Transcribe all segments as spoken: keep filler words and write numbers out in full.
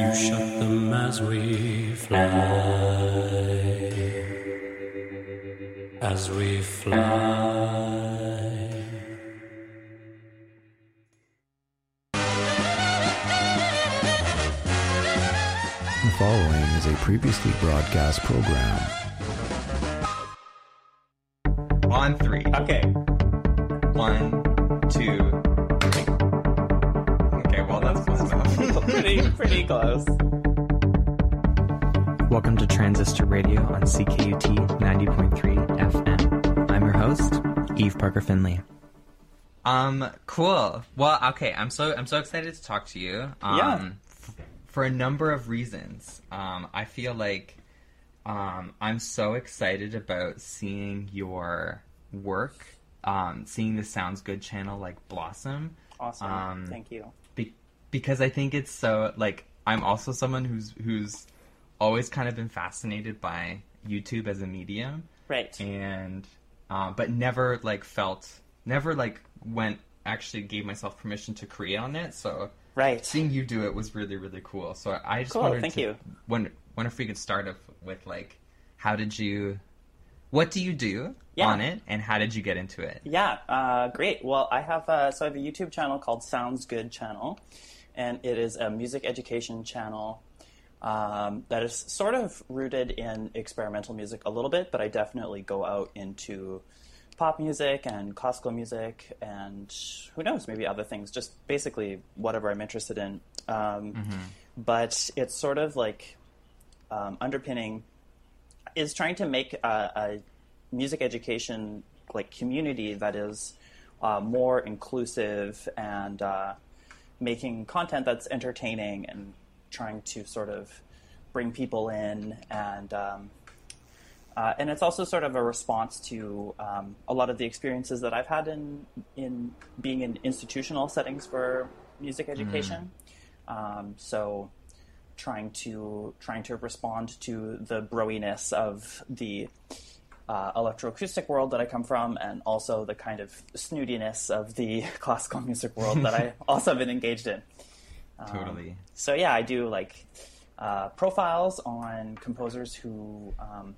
to shut them as we fly, as we fly. The following is a previously broadcast program. On three. Okay. One, two, three. Okay, well, that's close enough. pretty, pretty close. Welcome to Transistor Radio on C K U T ninety point three F M. I'm your host, Eve Parker Finley. Um, cool. Well, okay, I'm so I'm so excited to talk to you. Um, Yeah. f- for a number of reasons. Um, I feel like um, I'm so excited about seeing your work, um, seeing the Sounds Good channel like blossom. Awesome. Um, Thank you. Be- because I think it's so, like, I'm also someone who's who's always kind of been fascinated by YouTube as a medium. Right. And, uh, but never, like, felt, never, like, went, actually gave myself permission to create on it, so Right. seeing you do it was really, really cool. So I just Cool, wanted thank to, you. Wonder, wonder if we could start off with, like, how did you, what do you do Yeah. on it, and how did you get into it? Yeah, uh, great. Well, I have uh, so I have a YouTube channel called Sounds Good Channel, and it is a music education channel um, that is sort of rooted in experimental music a little bit, but I definitely go out into pop music and classical music and who knows, maybe other things, just basically whatever I'm interested in. Um, Mm-hmm. But it's sort of like um, underpinning is trying to make a, a music education like community that is uh, more inclusive and uh, making content that's entertaining and trying to sort of bring people in and um, uh, and it's also sort of a response to um, a lot of the experiences that I've had in in being in institutional settings for music education. Um, so trying to trying to respond to the broiness of the uh, electroacoustic world that I come from, and also the kind of snootiness of the classical music world that I also have been engaged in. Um, Totally. So yeah, I do like uh, profiles on composers who um,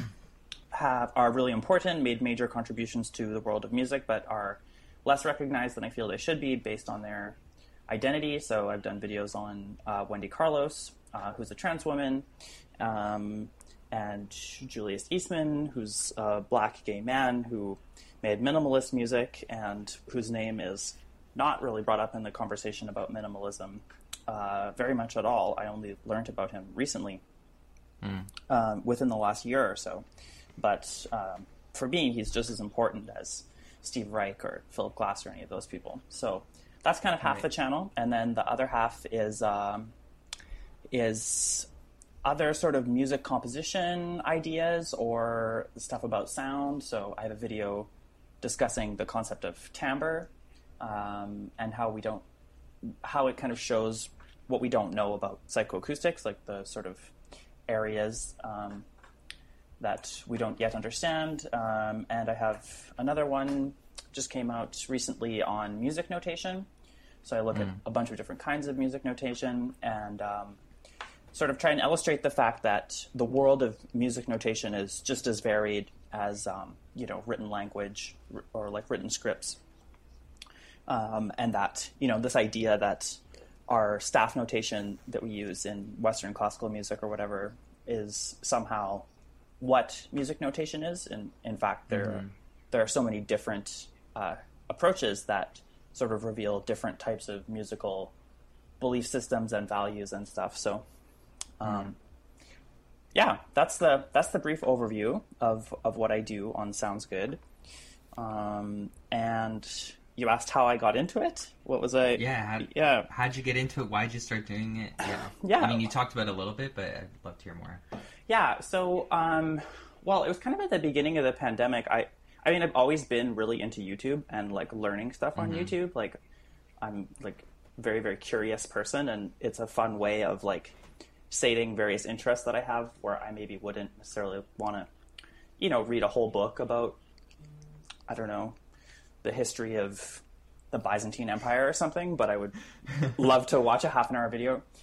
have are really important, made major contributions to the world of music, but are less recognized than I feel they should be based on their identity. So I've done videos on uh, Wendy Carlos, uh, who's a trans woman, um, and Julius Eastman, who's a black gay man who made minimalist music and whose name is not really brought up in the conversation about minimalism uh, very much at all. I only learned about him recently, Mm. um, within the last year or so. But um, for me, he's just as important as Steve Reich or Philip Glass or any of those people. So that's kind of half Right. the channel, and then the other half is um, is other sort of music composition ideas or stuff about sound. So I have a video discussing the concept of timbre um, and how we don't, how it kind of shows what we don't know about psychoacoustics, like the sort of areas um, that we don't yet understand. Um, and I have another one just came out recently on music notation. So I look at a bunch of different kinds of music notation and um, sort of try and illustrate the fact that the world of music notation is just as varied as, um, you know, written language r- or like written scripts. Um, and that, you know, this idea that our staff notation that we use in Western classical music or whatever is somehow what music notation is. And in fact, there, Mhm. there are so many different uh, approaches that sort of reveal different types of musical belief systems and values and stuff. So, um, yeah, that's the that's the brief overview of, of what I do on Sounds Good. Um, and you asked how I got into it. What was I? Yeah. How, Yeah. How'd you get into it? Why'd you start doing it? Yeah. Yeah. I mean, you talked about it a little bit, but I'd love to hear more. Yeah. So, um, well, it was kind of at the beginning of the pandemic. I, I mean, I've always been really into YouTube and like learning stuff on YouTube. Like, I'm like very, very curious person, and it's a fun way of like sating various interests that I have where I maybe wouldn't necessarily want to, you know, read a whole book about, I don't know, the history of the Byzantine Empire or something, but I would love to watch a half an hour video.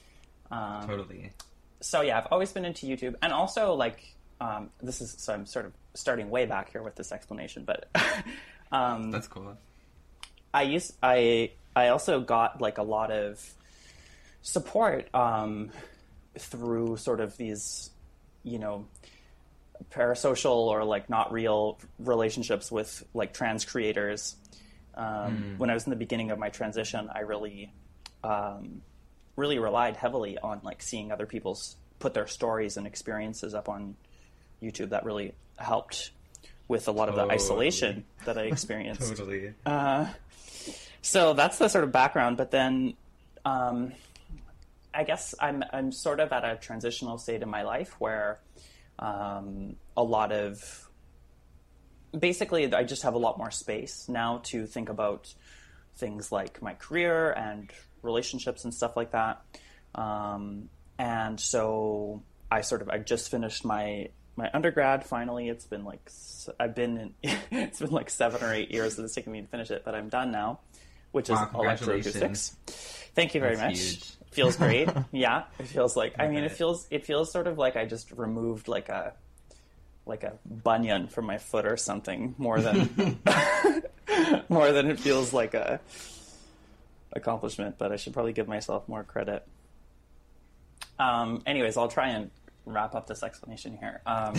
Um, Totally. So yeah, I've always been into YouTube, and also like um, this is so I'm sort of starting way back here with this explanation, but um, That's cool. I used I I also got like a lot of support um, through sort of these, you know, parasocial or like not real relationships with like trans creators. Um, mm. When I was in the beginning of my transition, I really, um, really relied heavily on like seeing other people's put their stories and experiences up on YouTube. That really helped with a lot totally. of the isolation that I experienced. Totally. Uh, so that's the sort of background. But then, um, I guess I'm I'm sort of at a transitional state in my life where um, a lot of basically I just have a lot more space now to think about things like my career and relationships and stuff like that. Um, and so I sort of I just finished my my undergrad finally. It's been like I've been in, it's been like seven or eight years that it's taken me to finish it, but I'm done now, which is wow, electroacoustics. Thank you very That's much. Huge. Feels great. Yeah, it feels like I mean, Okay. it feels it feels sort of like I just removed like a like a bunion from my foot or something more than more than it feels like a accomplishment. But I should probably give myself more credit. Um, anyways, I'll try and wrap up this explanation here. Um,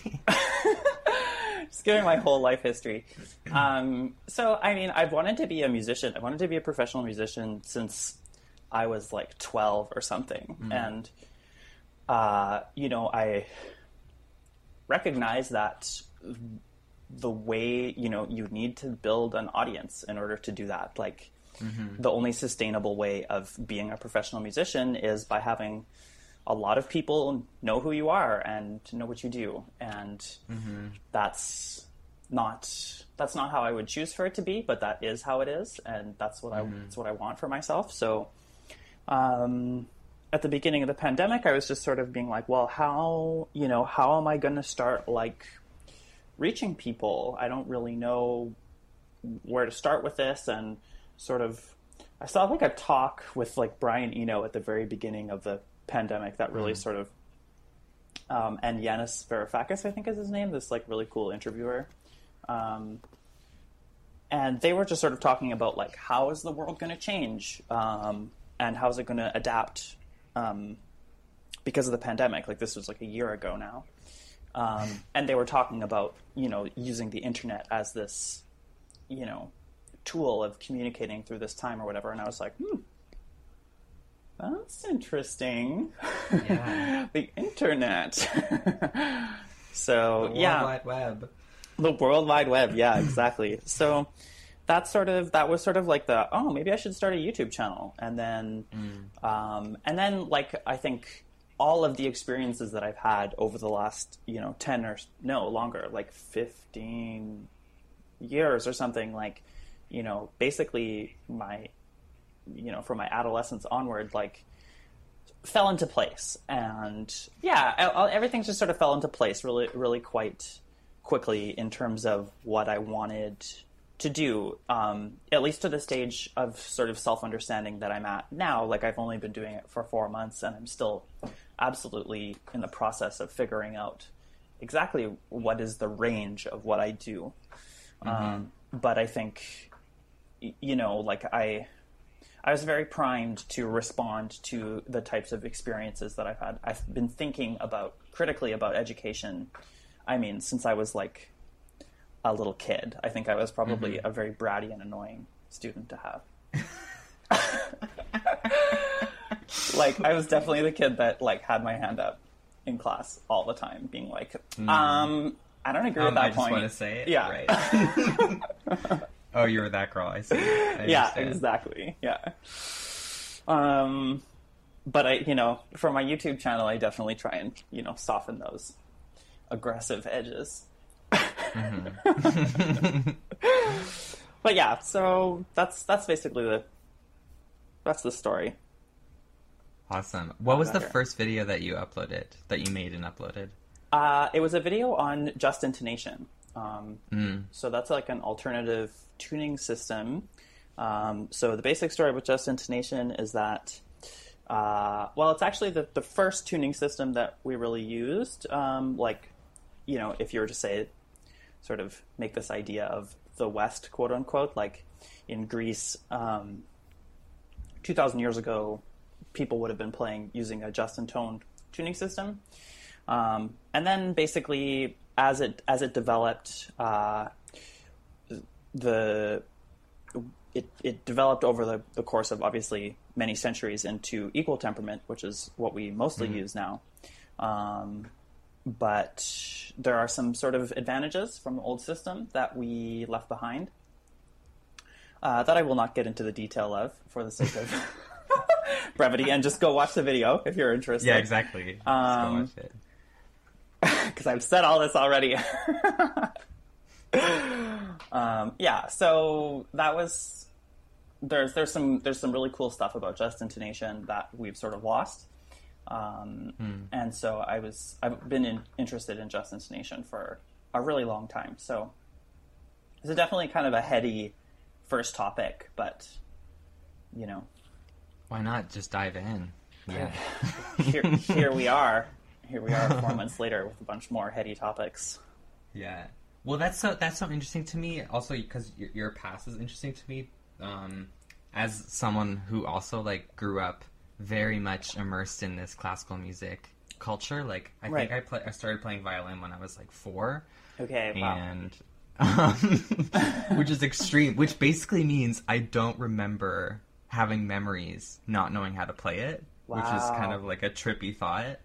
just giving my whole life history. Um, so, I mean, I've wanted to be a musician. I wanted to be a professional musician since I was like twelve or something. Mm. And, uh, you know, I recognize that the way, you know, you need to build an audience in order to do that. Like, mm-hmm. the only sustainable way of being a professional musician is by having a lot of people know who you are and know what you do. And mm-hmm. that's not that's not how I would choose for it to be, but that is how it is, and that's what mm-hmm. I that's what I want for myself. So um at the beginning of the pandemic, I was just sort of being like, well, how, you know, how am I going to start like reaching people? I don't really know where to start with this. And sort of I saw like a talk with like Brian Eno at the very beginning of the pandemic that really mm. sort of um, and Yanis Varoufakis, I think is his name, this like really cool interviewer. Um, and they were just sort of talking about like, how is the world going to change? Um, and how's it going to adapt um, because of the pandemic? Like this was like a year ago now. Um, and they were talking about, you know, using the internet as this, you know, tool of communicating through this time or whatever. And I was like, hmm, that's interesting. Yeah. The internet. So, the World yeah. Wide Web. The World Wide Web. Yeah, exactly. So that's sort of, that was sort of like the, oh, maybe I should start a YouTube channel. And then, mm. um, and then like, I think all of the experiences that I've had over the last, you know, ten or no longer, like fifteen years or something, like, you know, basically my, you know, from my adolescence onward, like, fell into place. And yeah, I, I, everything just sort of fell into place really, really quite quickly in terms of what I wanted to do, um, at least to the stage of sort of self-understanding that I'm at now. Like, I've only been doing it for four months and I'm still absolutely in the process of figuring out exactly what is the range of what I do. Mm-hmm. Um, but I think, you know, like I, I was very primed to respond to the types of experiences that I've had. I've been thinking about, critically about education, I mean, since I was like a little kid. I think I was probably mm-hmm. a very bratty and annoying student to have. Like, I was definitely the kid that like had my hand up in class all the time, being like, mm. um, I don't agree um, with that I point. I just want to say it. Yeah. Right. Oh, you were that girl. I see. I yeah, understand. exactly. Yeah. Um, but I, you know, for my YouTube channel, I definitely try and, you know, soften those aggressive edges. Mm-hmm. But yeah, so that's that's basically the that's the story. Awesome. What was the here. first video that you uploaded, that you made and uploaded? Uh, it was a video on Just Intonation. Um, mm. So that's like an alternative tuning system. Um, so the basic story with Just Intonation is that Uh, well, it's actually the, the first tuning system that we really used. Um, like, you know, if you were to say, sort of make this idea of the West, quote unquote, like in Greece, um, two thousand years ago, people would have been playing using a Justin Tone tuning system. Um, and then basically, as it as it developed, uh, the it it developed over the, the course of obviously many centuries into equal temperament, which is what we mostly mm-hmm. use now. Um, but there are some sort of advantages from the old system that we left behind uh, that I will not get into the detail of for the sake of brevity, and just go watch the video if you're interested. Yeah, exactly. Just um, go watch it. Because I've said all this already. um, yeah, so that was there's there's some there's some really cool stuff about just intonation that we've sort of lost, um, mm. and so I was I've been in, interested in just intonation for a really long time. So it's definitely kind of a heady first topic, but you know, why not just dive in? Yeah, here here we are. Here we are four months later with a bunch more heady topics. Yeah. Well, that's so that's so interesting to me. Also, because your, your past is interesting to me. Um, as someone who also like grew up very much immersed in this classical music culture. Like, I right. think I play, I started playing violin when I was like four. Okay. Wow. And um, which is extreme. Which basically means I don't remember having memories not knowing how to play it. Wow. Which is kind of like a trippy thought.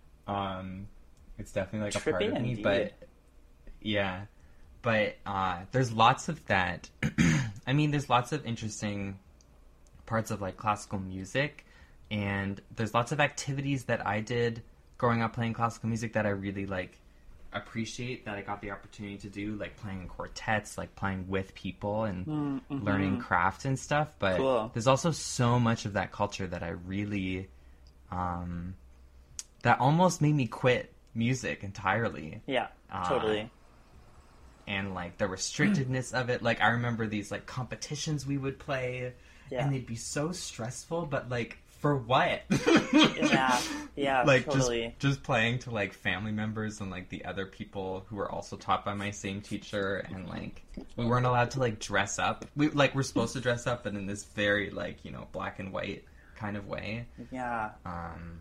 Um, it's definitely like Trippy a part of me, indeed. but yeah, but uh, there's lots of that. I mean, there's lots of interesting parts of like classical music, and there's lots of activities that I did growing up playing classical music that I really like appreciate that I got the opportunity to do, like playing in quartets, like playing with people and mm-hmm. learning craft and stuff. But cool. There's also so much of that culture that I really, um. that almost made me quit music entirely. Yeah, totally. Uh, and, like, the restrictedness of it. Like, I remember these, like, competitions we would play, yeah. and they'd be so stressful, but, like, for what? yeah, yeah, like, totally. Just, just playing to, like, family members and, like, the other people who were also taught by my same teacher, and, like, we weren't allowed to, like, dress up. We, like, we're supposed to dress up, but in this very, like, you know, black and white kind of way. Yeah. Um...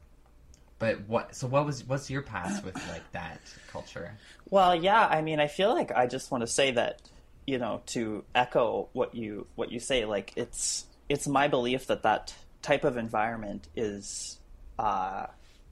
But what? So what was? What's your past with like that culture? Well, yeah. I mean, I feel like I just want to say that, you know, to echo what you what you say. Like, it's it's my belief that that type of environment is, uh,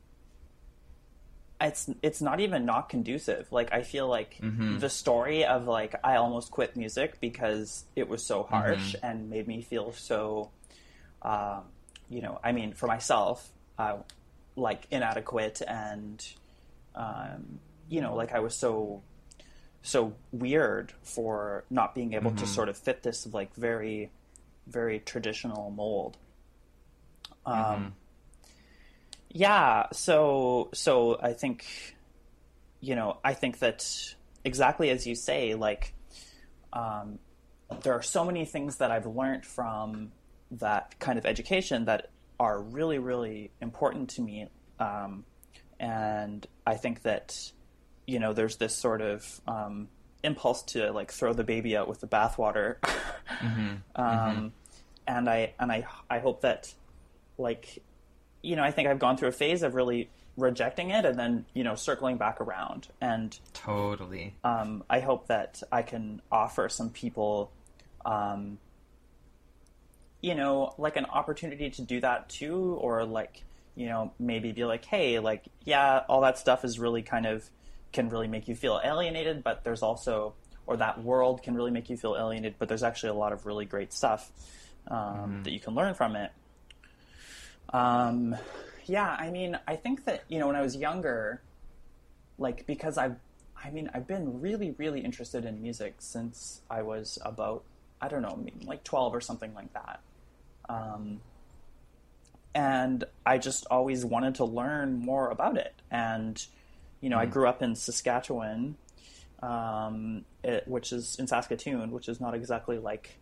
it's it's not even not conducive. Like, I feel like mm-hmm. the story of like I almost quit music because it was so harsh mm-hmm. and made me feel so, uh, you know. I mean, for myself. Uh, like inadequate and um, you know, like I was so so weird for not being able mm-hmm. to sort of fit this like very very traditional mold. Um, mm-hmm. Yeah, so so I think, you know, I think that exactly as you say, like um, there are so many things that I've learned from that kind of education that are really, really important to me. Um, and I think that, you know, there's this sort of um, impulse to like throw the baby out with the bathwater. mm-hmm. um, mm-hmm. And I, and I, I hope that like, you know, I think I've gone through a phase of really rejecting it and then, you know, circling back around. And totally. Um, I hope that I can offer some people, um, you know, like an opportunity to do that too, or like, you know, maybe be like, hey, like, yeah, all that stuff is really kind of, can really make you feel alienated, but there's also, or that world can really make you feel alienated, but there's actually a lot of really great stuff um, mm. that you can learn from it. Um, yeah, I mean, I think that, you know, when I was younger, like, because I've, I mean, I've been really, really interested in music since I was about, I don't know, maybe like twelve or something like that. Um, and I just always wanted to learn more about it. And, you know, mm. I grew up in Saskatchewan, um, it, which is in Saskatoon, which is not exactly like,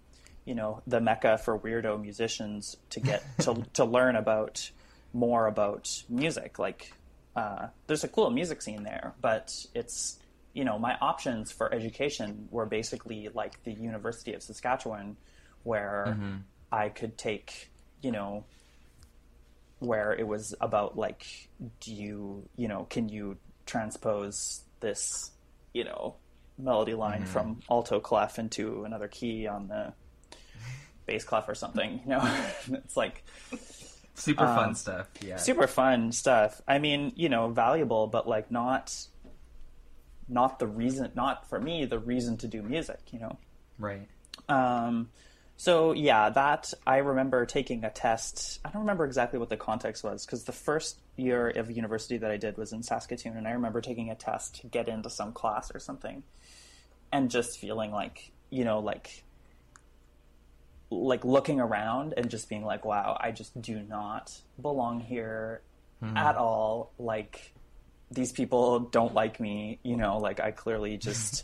you know, the mecca for weirdo musicians to get to to learn about more about music. Like, uh, there's a cool music scene there, but it's, you know, my options for education were basically like the University of Saskatchewan, where mm-hmm. I could take, you know, where it was about like, do you, you know, can you transpose this, you know, melody line mm-hmm. from alto clef into another key on the bass clef or something, you know? It's like super um, fun stuff. Yeah. Super fun stuff. I mean, you know, valuable, but like not not the reason, not for me, the reason to do music, you know? Right. Um so yeah, that I remember taking a test. I don't remember exactly what the context was, because the first year of university that I did was in Saskatoon, and I remember taking a test to get into some class or something and just feeling like, you know, like like looking around and just being like, wow, I just do not belong here mm. at all. Like, these people don't like me, you know, like I clearly just,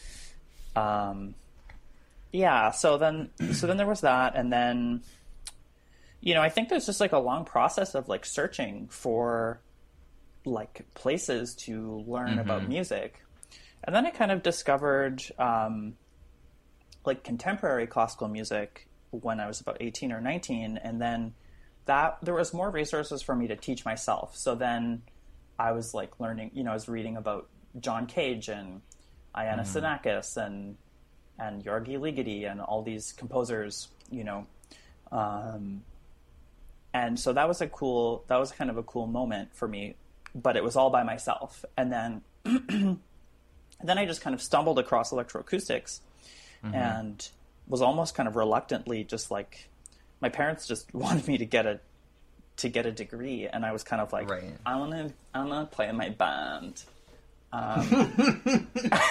um, yeah. So then, so then there was that. And then, you know, I think there's just like a long process of like searching for like places to learn mm-hmm. about music. And then I kind of discovered, um, like contemporary classical music when I was about eighteen or nineteen. And then that there was more resources for me to teach myself. So then I was like learning, you know, I was reading about John Cage and Iana mm. Xenakis and, and Yorgi Ligeti and all these composers, you know. Um, and so that was a cool, that was kind of a cool moment for me, but it was all by myself. And then, then I just kind of stumbled across electroacoustics mm-hmm. and was almost kind of reluctantly just like, my parents just wanted me to get a to get a degree, and I was kind of like, right. I want to I want to play in my band. Um,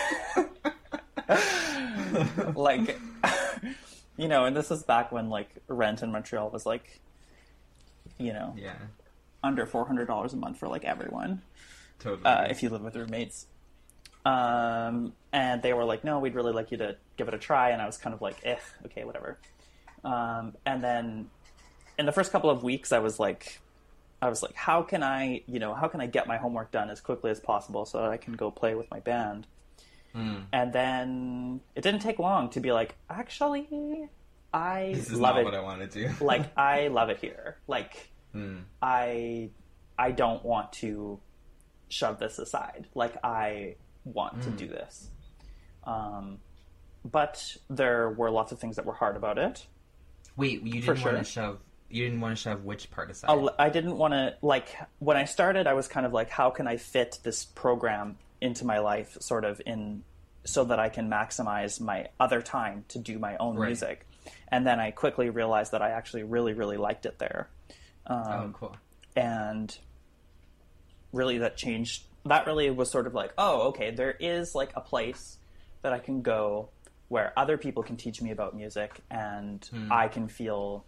like, you know, and this is back when like rent in Montreal was like, you know, yeah, under four hundred dollars a month for like everyone. Totally. Uh, if you live with roommates. Um, and they were like, no, we'd really like you to give it a try. And I was kind of like, eh, okay, whatever. Um, and then in the first couple of weeks, I was like, I was like, how can I, you know, how can I get my homework done as quickly as possible so that I can go play with my band? Mm. And then it didn't take long to be like, actually, I this is love not it. what I want to do. Like, I love it here. Like, mm. I, I don't want to shove this aside. Like, I want mm. to do this. Um, but there were lots of things that were hard about it. Wait, you didn't sure. want to shove. You didn't want to shove which part aside? I didn't want to, like, when I started, I was kind of like, how can I fit this program into my life, sort of in, so that I can maximize my other time to do my own right. music. And then I quickly realized that I actually really, really liked it there. Um, oh, cool. And really that changed, that really was sort of like, oh, okay, there is like a place that I can go where other people can teach me about music, and mm. I can feel,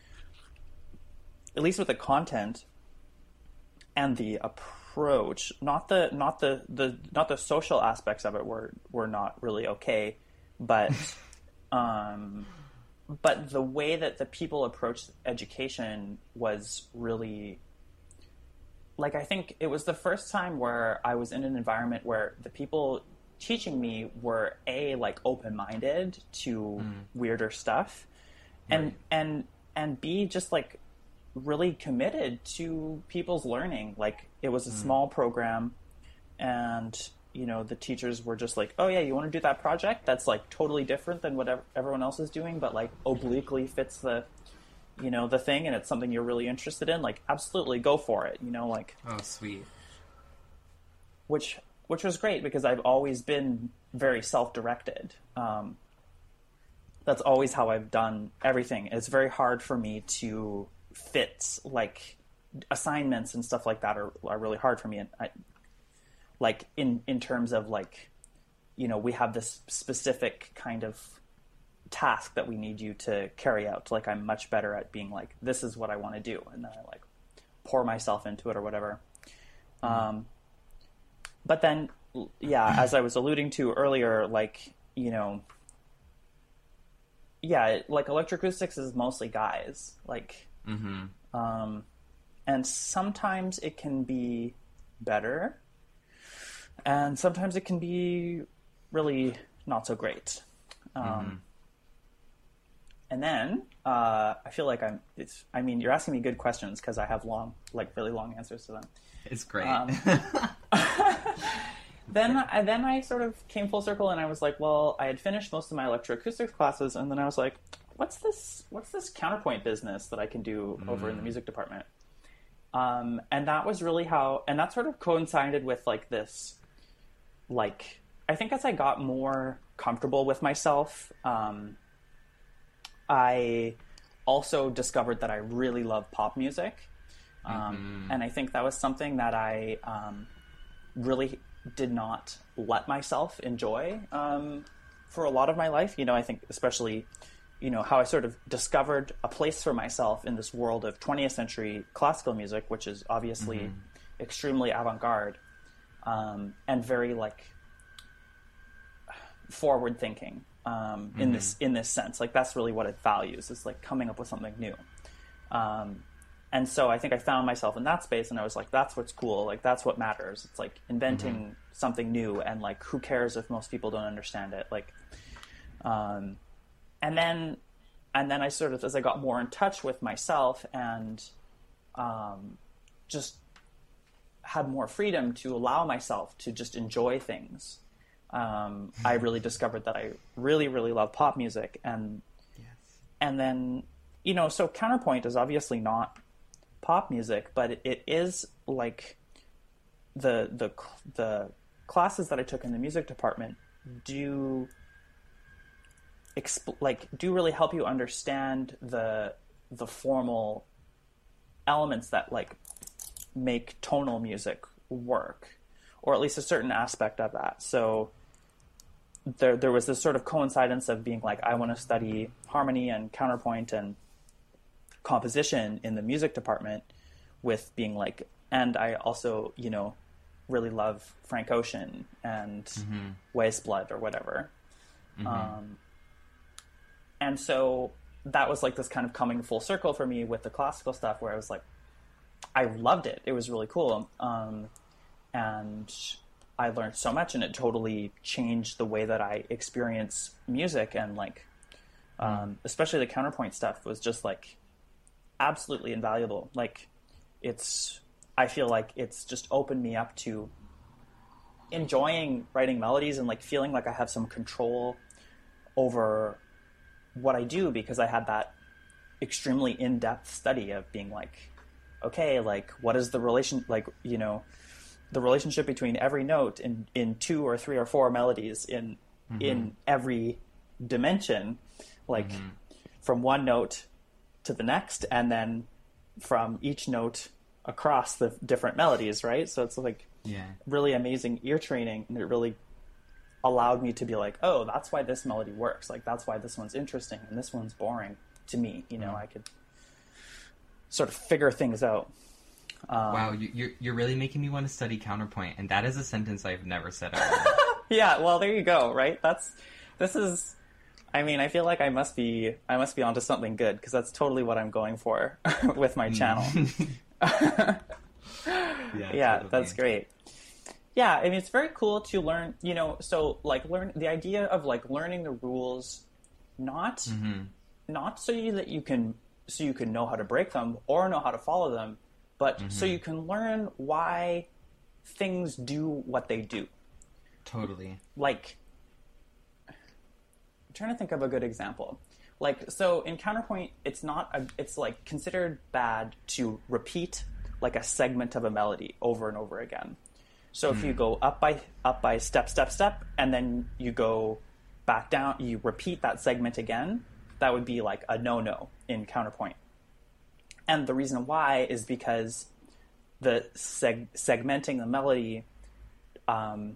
at least with the content and the approach, not the not the, the not the social aspects of it were were not really okay, but um, but the way that the people approached education was really, like, I think it was the first time where I was in an environment where the people teaching me were a like open-minded to mm. weirder stuff, and right. and and b just like really committed to people's learning. Like, it was a mm. small program, and you know, the teachers were just like, oh yeah, you want to do that project that's like totally different than what everyone else is doing, but like obliquely fits the, you know, the thing, and it's something you're really interested in, like, absolutely go for it, you know, like, oh sweet. Which which was great, because I've always been very self-directed. Um, that's always how I've done everything. It's very hard for me to fit, like, assignments and stuff like that are, are really hard for me. And I, like, in, in terms of, like, you know, we have this specific kind of task that we need you to carry out. Like, I'm much better at being like, this is what I want to do. And then I, like, pour myself into it or whatever. Mm. Um, But then, yeah, as I was alluding to earlier, like, you know, yeah, it, like electroacoustics is mostly guys, like, Mm-hmm. um, and sometimes it can be better, and sometimes it can be really not so great. Um, Mm-hmm. And then uh, I feel like I'm. It's. I mean, you're asking me good questions because I have long, like really long answers to them. It's great. Um, then, I, then I sort of came full circle, and I was like, well, I had finished most of my electroacoustics classes, and then I was like, what's this? What's this counterpoint business that I can do over in the music department? Um, and that was really how, and that sort of coincided with like this, like I think as I got more comfortable with myself, um, I also discovered that I really love pop music. Um, Mm-hmm. And I think that was something that I um, really did not let myself enjoy um, for a lot of my life. You know, I think especially, you know, how I sort of discovered a place for myself in this world of twentieth century classical music, which is obviously Mm-hmm. extremely avant-garde um, and very like forward thinking um, in Mm-hmm. this in this sense. Like that's really what it values, is like coming up with something new. Um, and so I think I found myself in that space, and I was like, that's what's cool. Like that's what matters. It's like inventing Mm-hmm. something new, and like who cares if most people don't understand it? Like, um, and then and then I sort of, as I got more in touch with myself and um, just had more freedom to allow myself to just enjoy things. Um, I really discovered that I really, really love pop music, and Yes. and then, you know, so counterpoint is obviously not pop music, but it, it is like the the the classes that I took in the music department do exp- like do really help you understand the the formal elements that like make tonal music work, or at least a certain aspect of that. So there there was this sort of coincidence of being like, I want to study harmony and counterpoint and composition in the music department, with being like, and I also, you know, really love Frank Ocean and Mm-hmm. Waste Blood or whatever. Mm-hmm. Um, and so that was like this kind of coming full circle for me with the classical stuff, where I was like, I loved it. It was really cool. Um, and I learned so much, and it totally changed the way that I experience music. And like, um, especially the counterpoint stuff was just like absolutely invaluable. Like it's, I feel like it's just opened me up to enjoying writing melodies and like feeling like I have some control over what I do, because I had that extremely in-depth study of being like, okay, like what is the relation, like, you know, the relationship between every note in, in two or three or four melodies in, mm-hmm. in every dimension, like mm-hmm. from one note to the next, and then from each note across the different melodies, right? So it's like yeah. really amazing ear training, and it really allowed me to be like, oh, that's why this melody works. Like that's why this one's interesting and this one's boring to me. You know, mm. I could sort of figure things out. Um, wow, you, you're you're really making me want to study counterpoint, and that is a sentence I've never said out loud. Yeah, well, there you go. Right? That's this is. I mean, I feel like I must be I must be onto something good, because that's totally what I'm going for with my channel. yeah, yeah, totally. That's great. Yeah, I mean, it's very cool to learn. You know, so like learn the idea of like learning the rules, not mm-hmm. not so you that you can so you can know how to break them or know how to follow them, but mm-hmm. so you can learn why things do what they do. Totally. Like, I'm trying to think of a good example. Like, so in counterpoint, it's not a, it's like considered bad to repeat like a segment of a melody over and over again. So mm. if you go up by up by step, step, step, and then you go back down, you repeat that segment again, that would be like a no-no in counterpoint. And the reason why is because the seg- segmenting the melody um,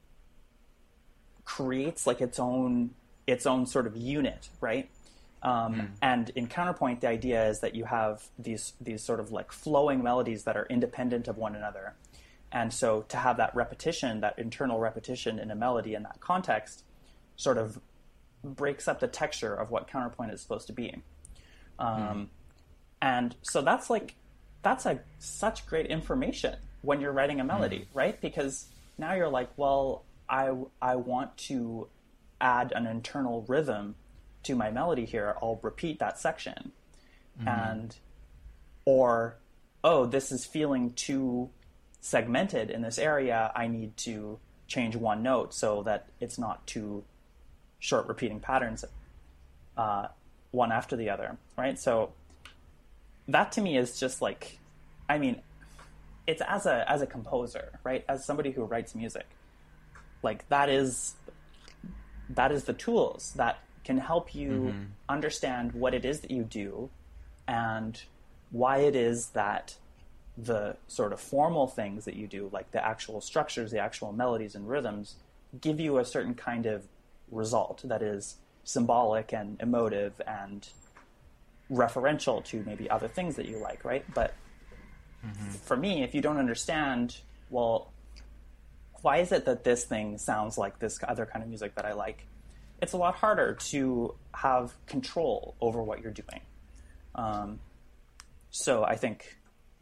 creates like its own its own sort of unit, right? Um, mm. And in counterpoint, the idea is that you have these these sort of like flowing melodies that are independent of one another. And so to have that repetition, that internal repetition in a melody in that context, sort of breaks up the texture of what counterpoint is supposed to be. Um, mm. And so that's like, that's a such great information when you're writing a melody, mm. right? Because now you're like, well, I, I want to add an internal rhythm to my melody here. I'll repeat that section. Mm. And, or, oh, this is feeling too segmented in this area. I need to change one note so that it's not too short repeating patterns, uh, one after the other, right? So that to me is just like, I mean, it's as a as a composer, right? As somebody who writes music, like that is that is the tools that can help you mm-hmm. understand what it is that you do and why it is that the sort of formal things that you do, like the actual structures, the actual melodies and rhythms, give you a certain kind of result that is symbolic and emotive and referential to maybe other things that you like, right? But mm-hmm. for me, if you don't understand, well, why is it that this thing sounds like this other kind of music that I like? It's a lot harder to have control over what you're doing. Um, so I think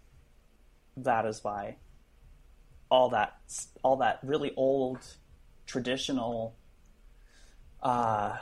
that is why all that all that really old, traditional uh,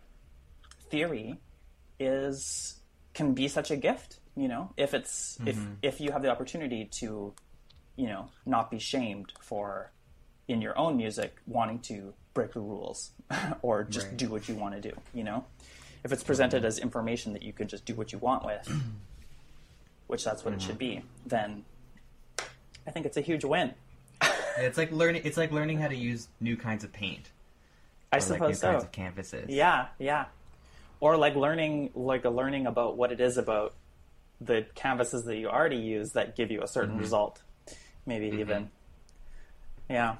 theory is can be such a gift, you know, if it's mm-hmm. if if you have the opportunity to, you know, not be shamed for in your own music wanting to break the rules or just right. do what you want to do, you know, if it's presented mm-hmm. as information that you can just do what you want with, which that's what mm-hmm. it should be, then I think it's a huge win. It's like learning. It's like learning how to use new kinds of paint. I or suppose like new so. Kinds of canvases. Yeah, yeah. Or like learning, like a learning about what it is about the canvases that you already use that give you a certain mm-hmm. result. Maybe mm-hmm. even. Yeah.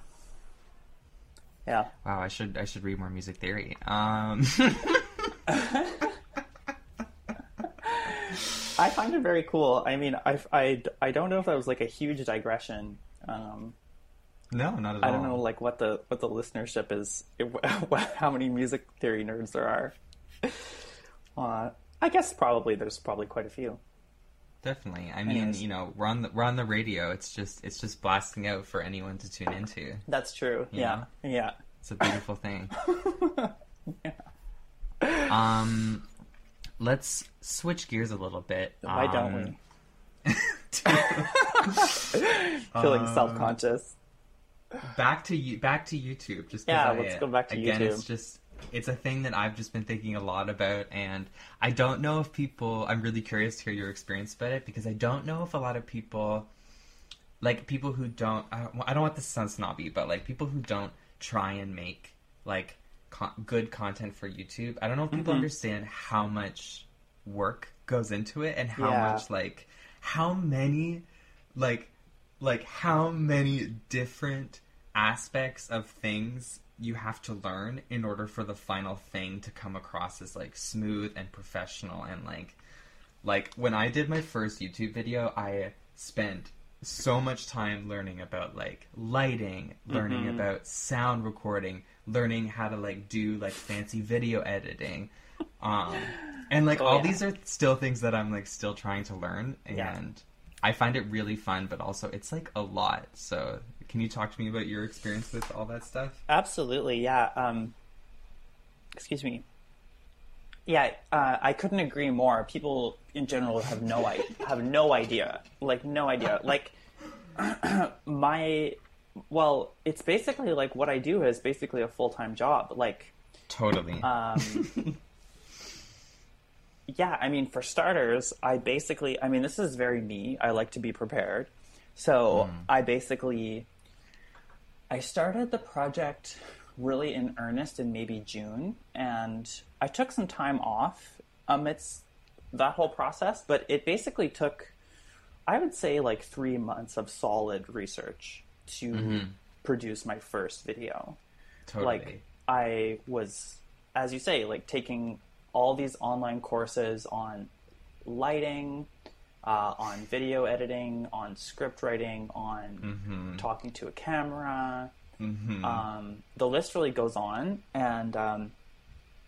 Yeah. Wow, I should I should read more music theory. Um. I find it very cool. I mean, I, I, I don't know if that was like a huge digression. Um, no, not at I all. don't know like what the what the listenership is, how many music theory nerds there are. Uh, I guess probably there's probably quite a few. Definitely. I mean, Anyways. you know, we're on the we're on the radio. It's just it's just blasting out for anyone to tune into. That's true. Yeah. know? Yeah. It's a beautiful thing. yeah. Um. Let's switch gears a little bit. Why um, don't we? Feeling um, self-conscious. Back to you. Back to YouTube. Just 'cause yeah, I, let's go back to again, YouTube. It's just it's a thing that I've just been thinking a lot about, and I don't know if people. I'm really curious to hear your experience about it because I don't know if a lot of people, like people who don't. I don't, I don't want this to sound snobby, but like people who don't try and make like. Con- good content for YouTube. I don't know if people mm-hmm. understand how much work goes into it and how yeah. much like how many like like how many different aspects of things you have to learn in order for the final thing to come across as like smooth and professional. And like like when I did my first YouTube video, I spent so much time learning about like lighting, learning mm-hmm. about sound recording, learning how to like do like fancy video editing, um, and like oh, all yeah. these are still things that I'm like still trying to learn, and yeah. I find it really fun, but also it's like a lot. So can you talk to me about your experience with all that stuff? Absolutely, yeah. Um, excuse me. Yeah, uh, I couldn't agree more. People in general have no I- have no idea, like no idea. Like my, well, it's basically like what I do is basically a full time job. Like totally. Um, yeah, I mean, for starters, I basically, I mean, this is very me. I like to be prepared, so mm. I basically, I started the project really in earnest in maybe June, and I took some time off amidst that whole process, but it basically took, I would say, like three months of solid research to mm-hmm. produce my first video. Totally. Like, I was, as you say, like taking all these online courses on lighting, uh, on video editing, on script writing, on mm-hmm. talking to a camera. Mm-hmm. Um, the list really goes on, and um,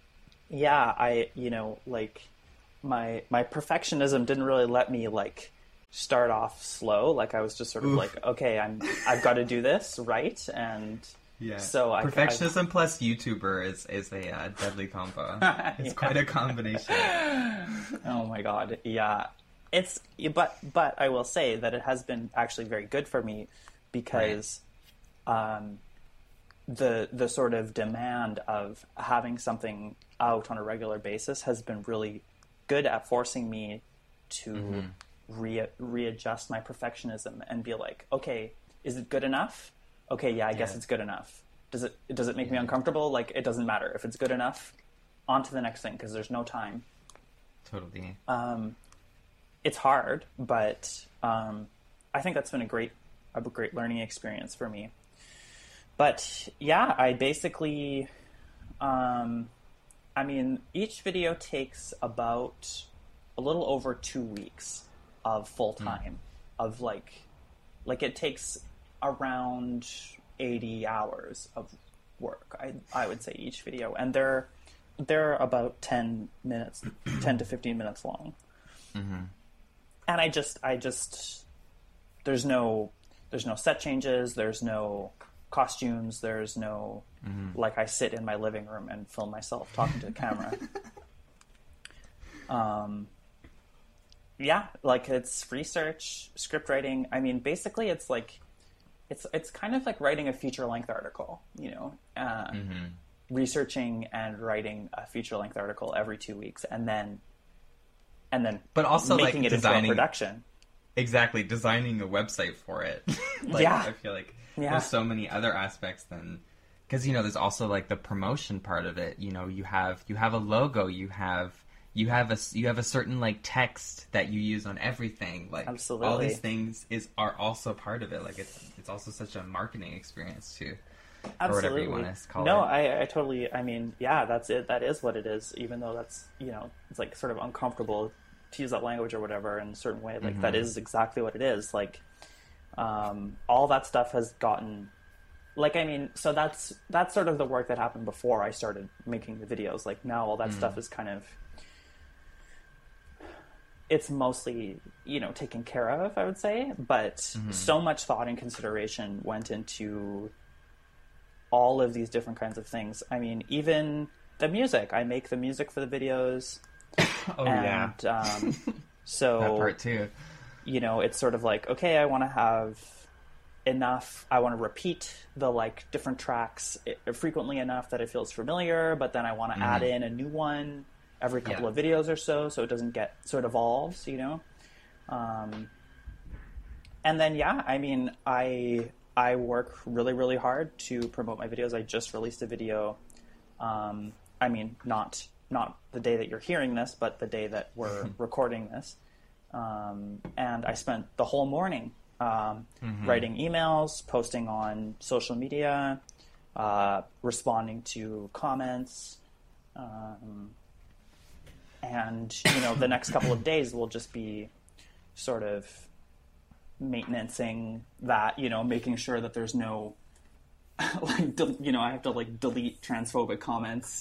yeah, I, you know, like my my perfectionism didn't really let me like start off slow. Like I was just sort of Oof. like, okay, I'm I've got to do this right, and Yeah. so I Perfectionism I, plus YouTuber is is a uh, deadly combo. It's Yeah. quite a combination. Oh my god, yeah. It's but but I will say that it has been actually very good for me because um, the the sort of demand of having something out on a regular basis has been really good at forcing me to Mm-hmm. re- readjust my perfectionism and be like, okay, is it good enough? Okay, yeah, I guess Yeah. it's good enough. Does it does it make me uncomfortable? Like, it doesn't matter. If it's good enough, on to the next thing, because there's no time. Totally. Um, it's hard, but um, I think that's been a great a great learning experience for me. But yeah, I basically, um, I mean, each video takes about a little over two weeks of full time, of like, like it takes around eighty hours of work, I I would say, each video, and they're they're about ten minutes, ten to fifteen minutes long. Mm-hmm. And I just I just there's no there's no set changes, there's no costumes, there's no Mm-hmm. like I sit in my living room and film myself talking to the camera. um yeah, like it's research, script writing. I mean, basically it's like it's it's kind of like writing a feature-length article, you know, uh, Mm-hmm. researching and writing a feature-length article every two weeks, and then and then But also, like, making it designing- into a production. Exactly, designing a website for it. Like, Yeah. I feel like Yeah. there's so many other aspects than, because you know, there's also like the promotion part of it. You know, you have you have a logo, you have you have a s- you have a certain like text that you use on everything. Like all Absolutely. these things is are also part of it. Like it's it's also such a marketing experience too. Absolutely. Or whatever you want to call no, it. I, I totally, I mean, yeah, that's it. That is what it is, even though that's, you know, it's like sort of uncomfortable to use that language or whatever in a certain way. Like, that is exactly what it is. Like, um, all that stuff has gotten, like, I mean, so that's, that's sort of the work that happened before I started making the videos. Like, now all that stuff is kind of, it's mostly, you know, taken care of, I would say. But so much thought and consideration went into all of these different kinds of things. I mean, even the music. I make the music for the videos. Oh and, yeah, um, so that part too. you know, it's sort of like, okay, I want to have enough. I want to repeat the like different tracks i- frequently enough that it feels familiar, but then I want to add in a new one every couple Yeah. of videos or so, so it doesn't get so it evolves, you know. Um, and then yeah, I mean, I I work really really hard to promote my videos. I just released a video. Um, I mean, not not the day that you're hearing this, but the day that we're recording this. Um, and I spent the whole morning um, writing emails, posting on social media, uh, responding to comments. Um, and, you know, the next couple of days will just be sort of maintenancing that, you know, making sure that there's no, like, del- you know, I have to, like, delete transphobic comments.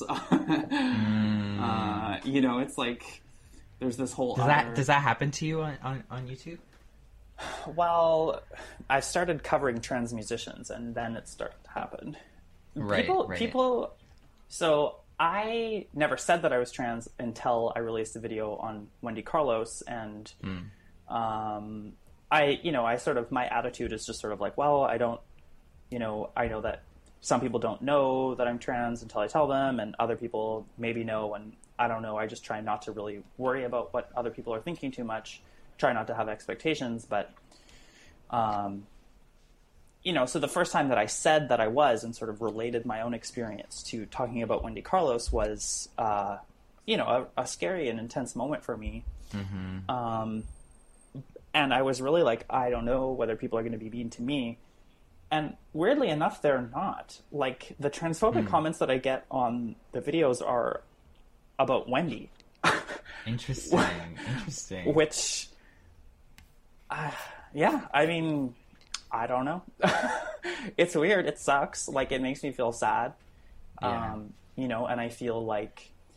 uh, you know, it's like, there's this whole Does other... that does that happen to you on, on, on YouTube? Well, I started covering trans musicians, and then it started to happen. Right, people, right. people. So I never said that I was trans until I released a video on Wendy Carlos, and Hmm. um, I, you know, I sort of my attitude is just sort of like, well, I don't, you know, I know that some people don't know that I'm trans until I tell them, and other people maybe know, and I don't know. I just try not to really worry about what other people are thinking too much. Try not to have expectations, but, um, you know, so the first time that I said that I was and sort of related my own experience to talking about Wendy Carlos was, uh, you know, a, a scary and intense moment for me. Mm-hmm. Um, and I was really like, I don't know whether people are going to be mean to me. And weirdly enough, they're not. Like, the transphobic comments that I get on the videos are about Wendy. Interesting. Interesting. Which, uh, yeah, I mean, I don't know. It's weird. It sucks. Like, it makes me feel sad. Yeah. Um, you know, and I feel like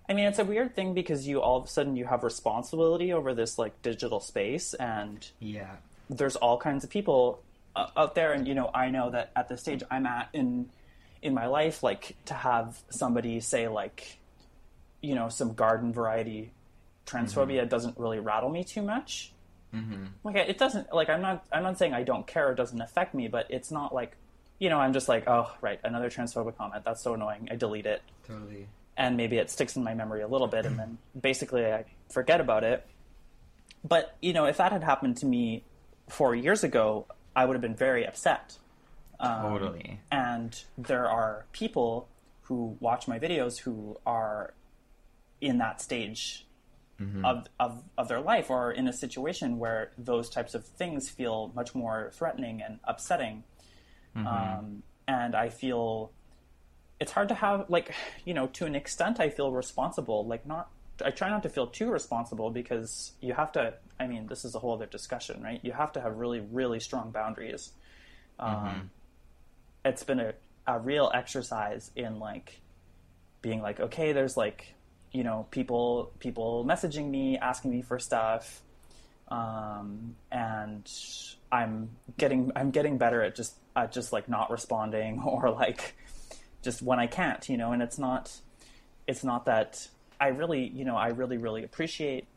I mean, it's a weird thing because you all of a sudden you have responsibility over this like digital space, and Yeah. there's all kinds of people uh, out there, and you know, I know that at the stage I'm at in in my life, like to have somebody say like, you know, some garden variety transphobia mm-hmm. doesn't really rattle me too much. Mm-hmm. Like it doesn't, like I'm not I'm not saying I don't care, it doesn't affect me, but it's not like, you know, I'm just like, oh right, another transphobic comment, that's so annoying, I delete it. Totally. And maybe it sticks in my memory a little bit, and then basically I forget about it. But you know, if that had happened to me four years ago, I would have been very upset. Um, Totally. And there are people who watch my videos who are in that stage mm-hmm. of, of of their life, or in a situation where those types of things feel much more threatening and upsetting. Mm-hmm. Um, and I feel it's hard to have, like, you know, to an extent I feel responsible, like not, I try not to feel too responsible, because you have to, I mean, this is a whole other discussion, right? You have to have really, really strong boundaries. Um, mm-hmm. It's been a, a real exercise in like being like, okay, there's like, you know, people, people messaging me, asking me for stuff. Um, and I'm getting, I'm getting better at just, at just like not responding, or like just when I can't, you know, and it's not, it's not that I really, you know, I really, really appreciate,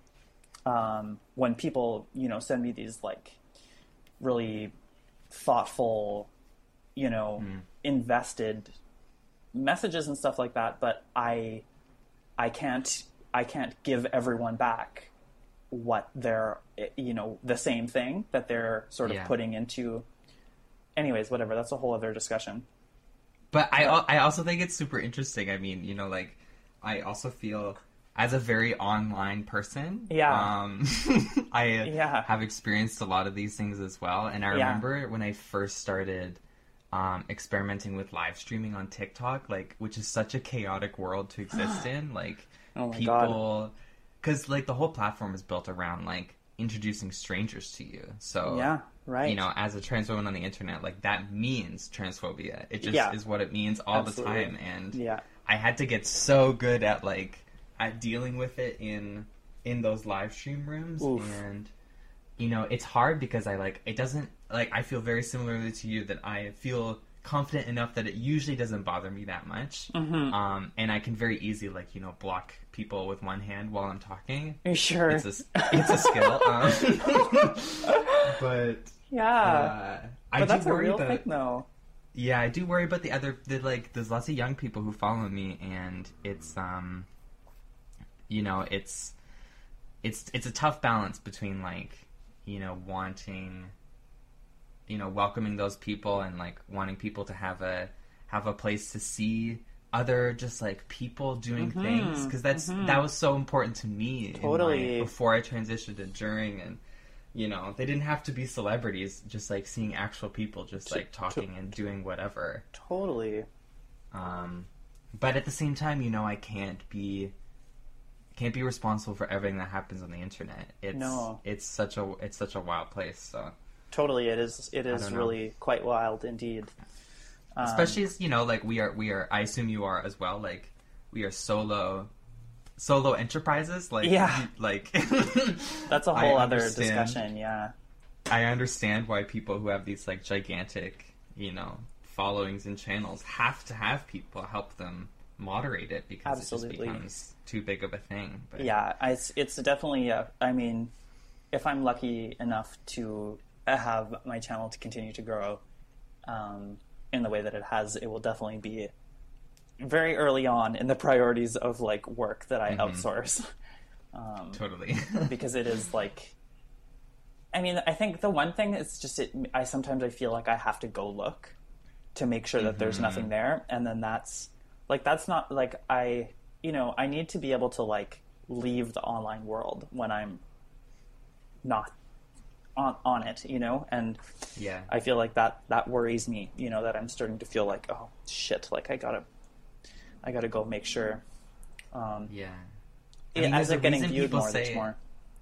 um, when people, you know, send me these like really thoughtful, you know, mm. invested messages and stuff like that. But I, I can't, I can't give everyone back what they're, you know, the same thing that they're sort of yeah. putting into. Anyways, whatever. That's a whole other discussion. But I, I also think it's super interesting. I mean, you know, like, I also feel as a very online person, yeah, um, I yeah. have experienced a lot of these things as well. And I remember yeah. when I first started um, experimenting with live streaming on TikTok, like, which is such a chaotic world to exist in. Like, oh my people, because like the whole platform is built around like introducing strangers to you. So yeah. Right. You know, as a trans woman on the internet, like, that means transphobia. It just yeah. is what it means all Absolutely. the time. And yeah. I had to get so good at, like, at dealing with it in in those live stream rooms. Oof. And, you know, it's hard because I, like, it doesn't, like, I feel very similarly to you that I feel confident enough that it usually doesn't bother me that much. Mm-hmm. Um, and I can very easily, like, you know, block people with one hand while I'm talking. Are you sure? It's a, it's a skill. Um, but... Yeah, uh, I but do that's a worry real about, thing, though. Yeah, I do worry about the other. The, like, there's lots of young people who follow me, and it's um, you know, it's it's it's a tough balance between, like, you know, wanting, you know, welcoming those people and like wanting people to have a have a place to see other just like people doing mm-hmm. things, because that's mm-hmm. that was so important to me. Totally. In my, before I transitioned and during and. You know, they didn't have to be celebrities, just, like, seeing actual people just, like, talking and doing whatever. Totally. Um, but at the same time, you know, I can't be, can't be responsible for everything that happens on the internet. It's, no. It's such a, it's such a wild place, so. Totally, it is, it is really quite wild, indeed. Um, Especially, as, you know, like, we are, we are, I assume you are as well, like, we are solo... Solo enterprises, like, yeah, like that's a whole other discussion. Yeah, I understand why people who have these like gigantic, you know, followings and channels have to have people help them moderate it, because Absolutely. it just becomes too big of a thing. But... Yeah, it's it's definitely. A, I mean, if I'm lucky enough to have my channel to continue to grow um, in the way that it has, it will definitely be very early on in the priorities of like work that I mm-hmm. outsource. Um, totally. Because it is like, I mean, I think the one thing is just, it, I sometimes I feel like I have to go look to make sure that mm-hmm. there's nothing there. And then that's like, that's not like I, you know, I need to be able to like leave the online world when I'm not on, on it, you know? And yeah, I feel like that, that worries me, you know, that I'm starting to feel like, oh shit, like I gotta, I gotta go make sure. Um, yeah. I mean, as they're getting viewed more, say, there's more.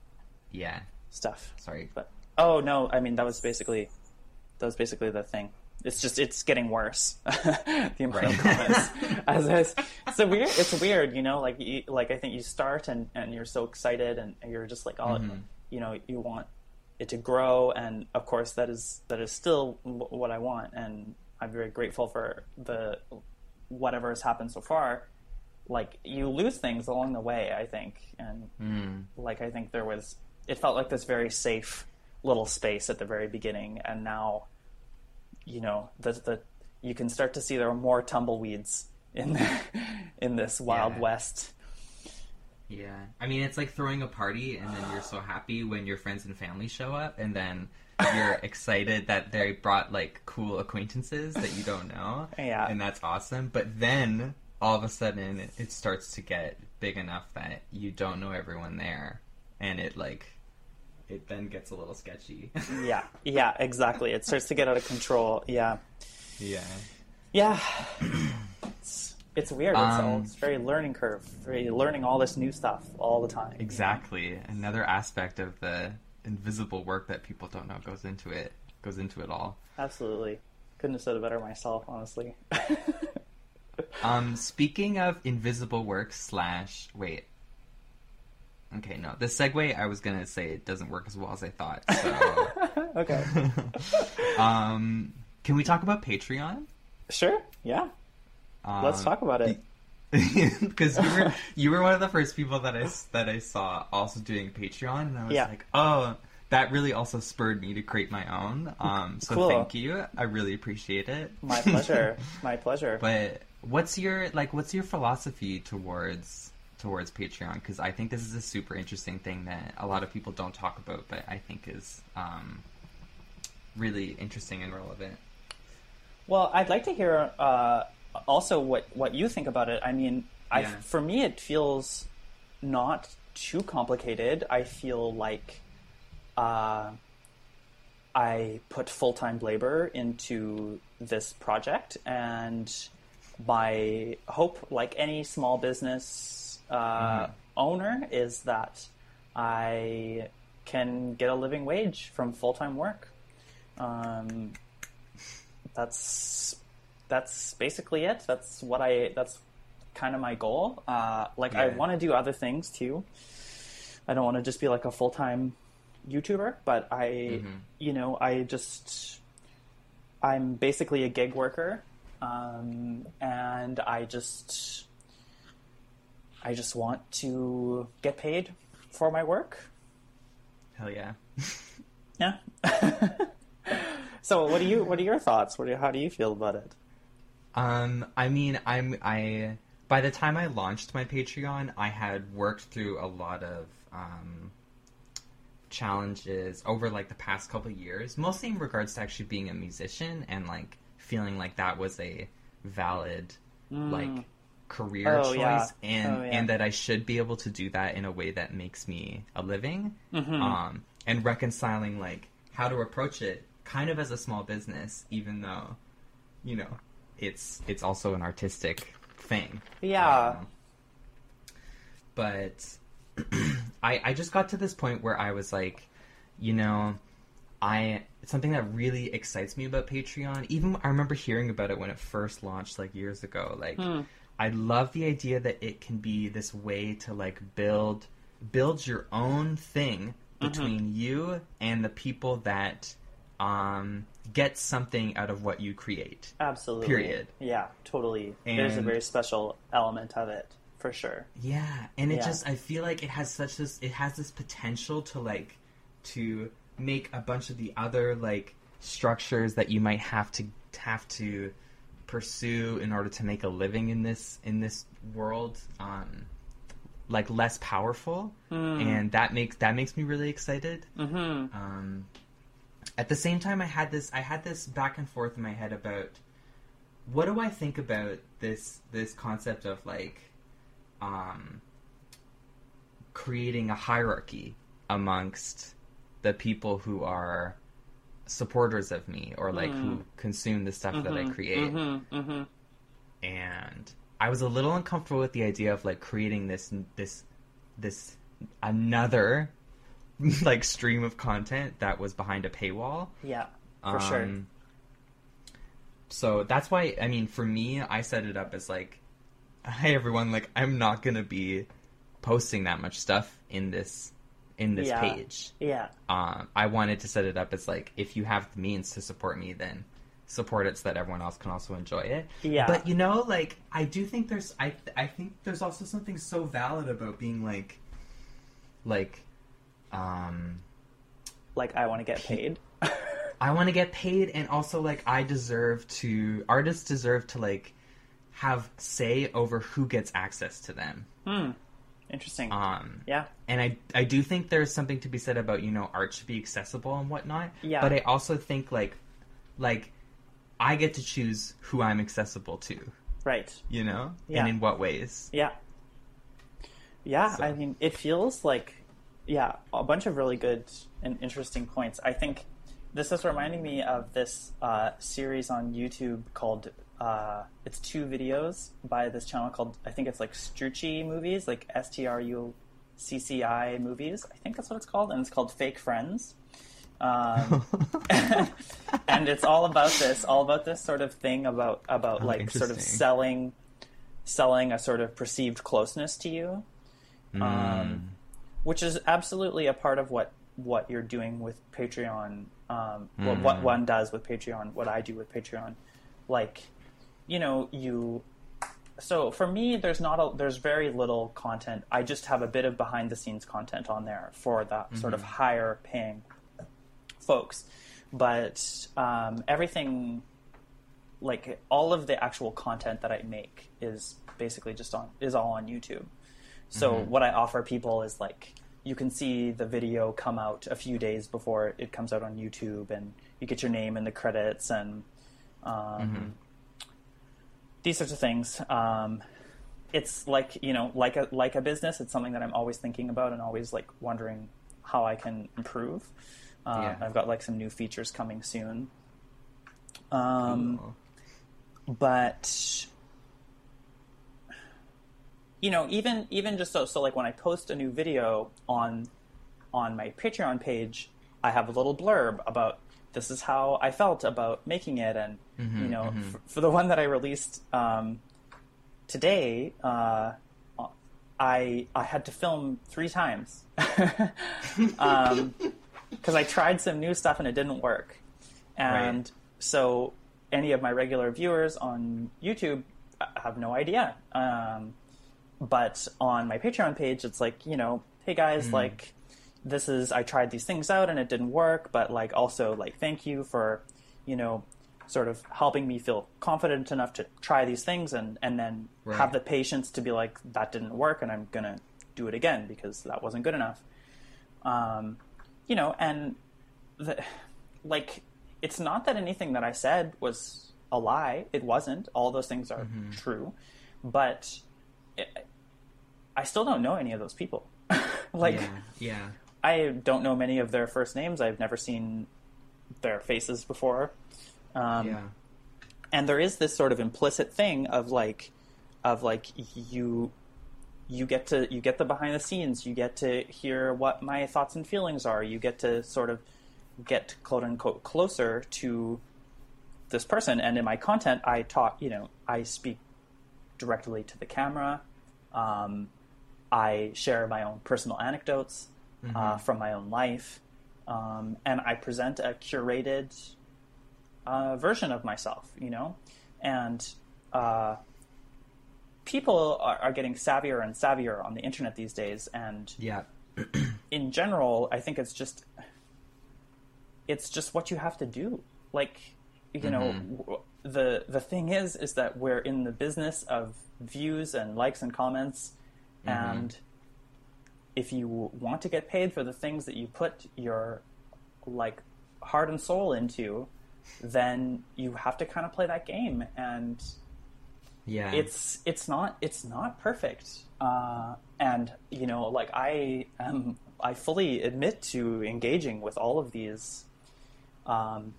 Yeah. Stuff. Sorry. But oh no, I mean that was basically that was basically the thing. it's just it's getting worse. The amount of comments. As, as it's a weird. It's weird, you know. Like you, like I think you start and, and you're so excited and, and you're just like, oh, Mm-hmm. you know, you want it to grow, and of course that is that is still w- what I want, and I'm very grateful for the whatever has happened so far. Like you lose things along the way, I think, and Mm. like I think there was. It felt like this very safe little space at the very beginning, and now, you know, the the you can start to see there are more tumbleweeds in the, in this Wild Yeah. West. Yeah. I mean, it's like throwing a party and then you're so happy when your friends and family show up, and then you're excited that they brought like cool acquaintances that you don't know. Yeah. And that's awesome. But then all of a sudden it, it starts to get big enough that you don't know everyone there, and it like it then gets a little sketchy. Yeah, yeah, exactly. It starts to get out of control. Yeah, Yeah. yeah. It's it's weird. It's, all, Um, it's very learning curve. Very learning all this new stuff all the time. Exactly. Another aspect of the invisible work that people don't know goes into it. Goes into it all. Absolutely. Couldn't have said it better myself, honestly. Um, speaking of invisible work slash wait. Okay, no. The segue I was gonna say it doesn't work as well as I thought. So Okay. um can we talk about Patreon? Sure. Yeah. Um, Let's talk about it. Because you were you were one of the first people that I that I saw also doing Patreon, and I was Yeah. like, oh, that really also spurred me to create my own. Um, so Cool. thank you, I really appreciate it. My pleasure. My pleasure. But what's your like? What's your philosophy towards towards Patreon? Because I think this is a super interesting thing that a lot of people don't talk about, but I think is um, really interesting and relevant. Well, I'd like to hear uh, also what, what you think about it. I mean, I, Yeah. for me, it feels not too complicated. I feel like uh, I put full-time labor into this project, and my hope, like any small business uh, Mhm. owner, is that I can get a living wage from full-time work. Um, that's that's basically it. That's what I. That's kind of my goal. Uh, like I Yeah. want to do other things too. I don't want to just be like a full time YouTuber, but I, Mhm. you know, I just I'm basically a gig worker, um, and I just I just want to get paid for my work. Hell yeah. Yeah. So what do you what are your thoughts? What do you, how do you feel about it? Um, I mean, I'm I. By the time I launched my Patreon, I had worked through a lot of um, challenges over like the past couple of years, mostly in regards to actually being a musician and like feeling like that was a valid like career Oh, choice, yeah. and Oh, yeah. and that I should be able to do that in a way that makes me a living, Mm-hmm. um, and reconciling like how to approach it kind of as a small business, even though, you know, it's it's also an artistic thing. Yeah. Um, but I I just got to this point where I was like, you know, I something that really excites me about Patreon. Even I remember hearing about it when it first launched like years ago. Like I love the idea that it can be this way to like build build your own thing between you and the people that um, get something out of what you create. Absolutely. Period. Yeah, totally. There's a And- very special element of it, for sure. Yeah, and it Yeah. just I feel like it has such this it has this potential to like to make a bunch of the other like structures that you might have to have to pursue in order to make a living in this in this world um like less powerful, and that makes that makes me really excited. Mm-hmm. Um, at the same time, I had this I had this back and forth in my head about what do I think about this this concept of like um, creating a hierarchy amongst the people who are supporters of me or like who consume the stuff that I create. Mm-hmm. Mm-hmm. And I was a little uncomfortable with the idea of like creating this this this another like stream of content that was behind a paywall. Yeah, for sure. Um, so that's why, I mean, for me, I set it up as like, hi everyone, like I'm not gonna be posting that much stuff in this in this Yeah. page. Yeah. Um, I wanted to set it up as like, if you have the means to support me, then support it so that everyone else can also enjoy it. Yeah. But you know, like I do think there's I I think there's also something so valid about being like like um Like, I want to get paid. I want to get paid, and also like I deserve to artists deserve to like have say over who gets access to them. Hmm. Interesting. Um yeah. And I I do think there's something to be said about, you know, art should be accessible and whatnot. Yeah. But I also think like like I get to choose who I'm accessible to, Right. you know? Yeah. And in what ways. Yeah. Yeah, So. I mean, it feels like, yeah, a bunch of really good and interesting points. I think this is reminding me of this uh, series on YouTube called, uh, it's two videos by this channel called, I think it's like Strucci Movies, like S T R U C C I Movies. I think that's what it's called. And it's called Fake Friends. Um, and it's all about this, all about this sort of thing about, about Oh, like sort of interesting. selling, selling a sort of perceived closeness to you. Mm. Um, which is absolutely a part of what, what you're doing with Patreon. Um, what, what Mm. one does with Patreon, what I do with Patreon. Like, you know, you, so for me, there's not a, there's very little content. I just have a bit of behind the scenes content on there for that sort of higher paying folks. But, um, everything, like all of the actual content that I make is basically just on, is all on YouTube. So Mm-hmm. what I offer people is like, you can see the video come out a few days before it comes out on YouTube, and you get your name in the credits and um, Mm-hmm. these sorts of things. Um, it's like, you know, like a like a business. It's something that I'm always thinking about and always like wondering how I can improve. Um, Yeah. I've got like some new features coming soon. Um, Cool. but you know, even even just so so like when I post a new video on on my Patreon page, I have a little blurb about this is how I felt about making it, and Mm-hmm, you know, f- for the one that I released um, today, uh, I I had to film three times um, because I tried some new stuff and it didn't work, and Right. so any of my regular viewers on YouTube have no idea. Um, but on my Patreon page, it's like, you know, hey guys, like this is, I tried these things out and it didn't work, but like also like, thank you for, you know, sort of helping me feel confident enough to try these things and, and then Right. have the patience to be like, that didn't work and I'm going to do it again because that wasn't good enough. Um, you know, and the, like, it's not that anything that I said was a lie. It wasn't. All those things are true, but it, I still don't know any of those people. like, yeah, yeah. I don't know many of their first names. I've never seen their faces before. Um, yeah. and there is this sort of implicit thing of like, of like you, you get to, you get the behind the scenes, you get to hear what my thoughts and feelings are. You get to sort of get quote unquote closer to this person. And in my content, I talk, you know, I speak directly to the camera. Um, I share my own personal anecdotes uh, from my own life. Um, and I present a curated uh, version of myself, you know, and uh, people are, are getting savvier and savvier on the internet these days. And Yeah. in general, I think it's just, it's just what you have to do. Like, you know, w- the, the thing is, is that we're in the business of views and likes and comments. And if you want to get paid for the things that you put your like heart and soul into, then you have to kind of play that game. And Yeah. it's it's not it's not perfect. Uh, and you know, like I am, I fully admit to engaging with all of these um,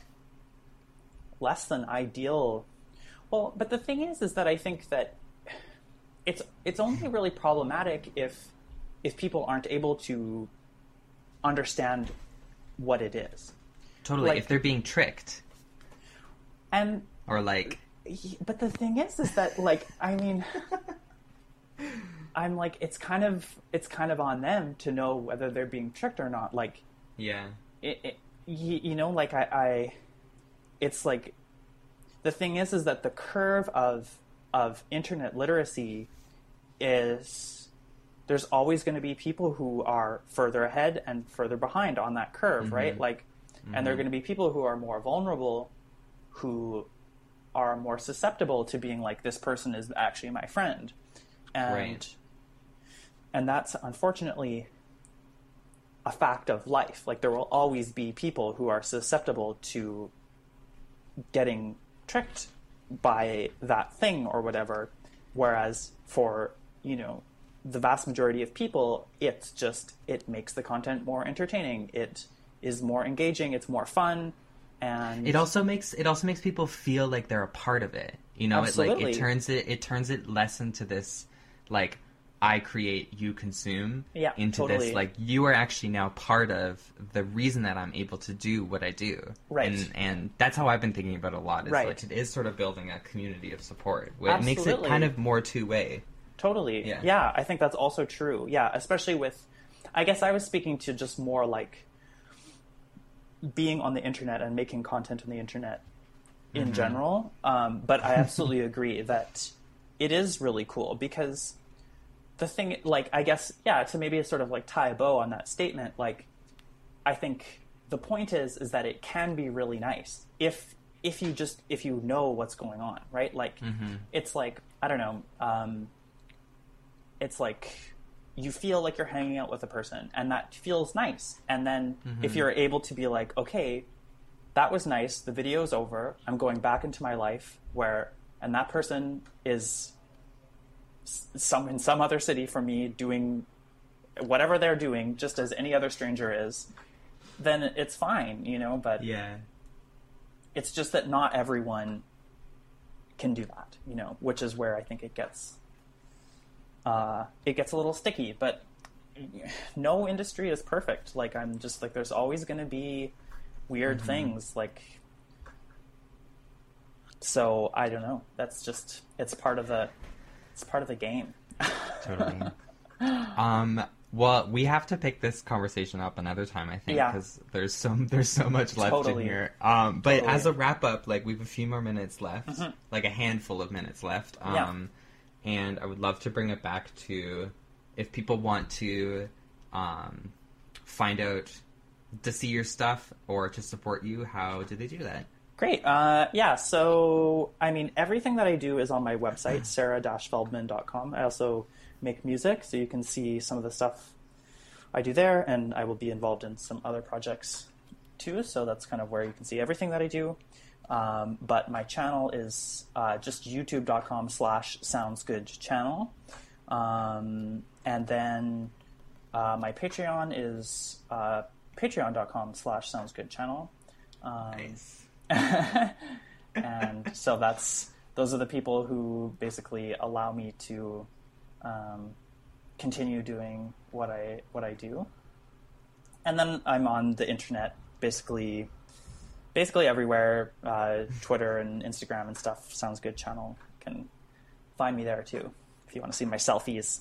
less than ideal. Well, but the thing is, is that I think that it's it's only really problematic if if people aren't able to understand what it is. Totally. like- if they're being tricked. And or like. But the thing is, is that like I mean, I'm like it's kind of it's kind of on them to know whether they're being tricked or not. Like, yeah, it, it you, you know, like I, I, it's like the thing is, is that the curve of of internet literacy is there's always going to be people who are further ahead and further behind on that curve, mm-hmm. right? Like, mm-hmm. and there are going to be people who are more vulnerable, who are more susceptible to being like, this person is actually my friend. And, right. and that's unfortunately a fact of life. Like there will always be people who are susceptible to getting tricked by that thing or whatever. Whereas for, you know, the vast majority of people, it's just, it makes the content more entertaining. It is more engaging. It's more fun. And it also makes it also makes people feel like they're a part of it. You know, absolutely. it like it turns it it turns it less into this like I create, you consume, yeah, into totally. this like you are actually now part of the reason that I'm able to do what I do. Right. And and that's how I've been thinking about it a lot. Is right. like it is sort of building a community of support. It absolutely. makes it kind of more two way. Totally. Yeah. yeah, I think that's also true. Yeah, especially with I guess I was speaking to just more like being on the internet and making content on the internet in mm-hmm. general. Um, but I absolutely agree that it is really cool because the thing, like, I guess, yeah, to maybe sort of like tie a bow on that statement, like, I think the point is, is that it can be really nice if, if you just, if you know what's going on, right? Like, mm-hmm. it's like, I don't know, um, it's like, you feel like you're hanging out with a person and that feels nice. And then mm-hmm. if you're able to be like, okay, that was nice. The video's over. I'm going back into my life where, and that person is some in some other city from me doing whatever they're doing, just as any other stranger is, then it's fine, you know, but yeah, it's just that not everyone can do that, you know, which is where I think it gets Uh, it gets a little sticky, but no industry is perfect. Like, I'm just like, there's always going to be weird mm-hmm. things. Like, so I don't know. That's just, it's part of the, it's part of the game. Totally. Um, well, we have to pick this conversation up another time, I think, because yeah. there's so, there's so much left totally. in here. Um, but totally. as a wrap up, like, we have a few more minutes left, mm-hmm. like a handful of minutes left. Um, yeah. And I would love to bring it back to if people want to um, find out, to see your stuff or to support you, how do they do that? Great. Uh, yeah, so, I mean, everything that I do is on my website, sarah dash feldman dot com. I also make music, so you can see some of the stuff I do there, and I will be involved in some other projects too, so that's kind of where you can see everything that I do. Um, but my channel is uh, just youtube.com slash soundsgood channel. Um, and then uh, my Patreon is uh, patreon.com slash soundsgood channel. Um, nice. and so that's, those are the people who basically allow me to um, continue doing what I, what I do. And then I'm on the internet basically Basically everywhere, uh, Twitter and Instagram and stuff, Sounds Good channel. You can find me there too, if you want to see my selfies.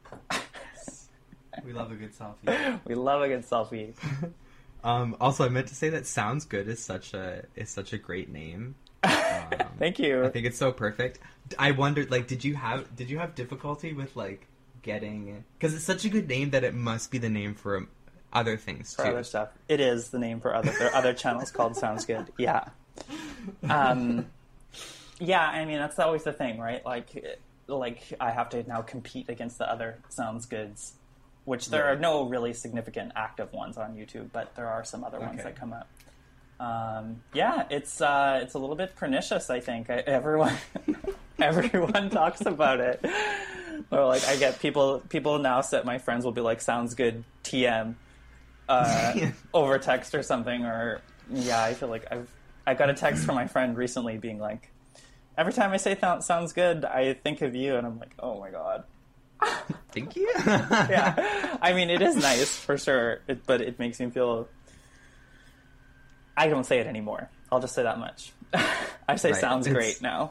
We love a good selfie. We love a good selfie. um, also, I meant to say that Sounds Good is such a is such a great name. Um, Thank you. I think it's so perfect. I wondered, like, did you have did you have difficulty with like getting, because it's such a good name that it must be the name for a, other things for too. other stuff. It is the name for other there are other channels called Sounds Good. Yeah. Um, yeah, I mean that's always the thing, right? Like, like I have to now compete against the other Sounds Goods, which there right. are no really significant active ones on YouTube, but there are some other ones okay. that come up. Um, yeah, it's uh, it's a little bit pernicious, I think. I, everyone everyone talks about it. Or like I get people people now set my friends will be like Sounds Good T M. Uh, over text or something, or yeah, I feel like I've I got a text from my friend recently being like, every time I say th- sounds good, I think of you, and I'm like, oh my god. Thank you. Yeah, I mean it is nice for sure, it, but it makes me feel. I don't say it anymore. I'll just say that much. I say Right. sounds It's- great now.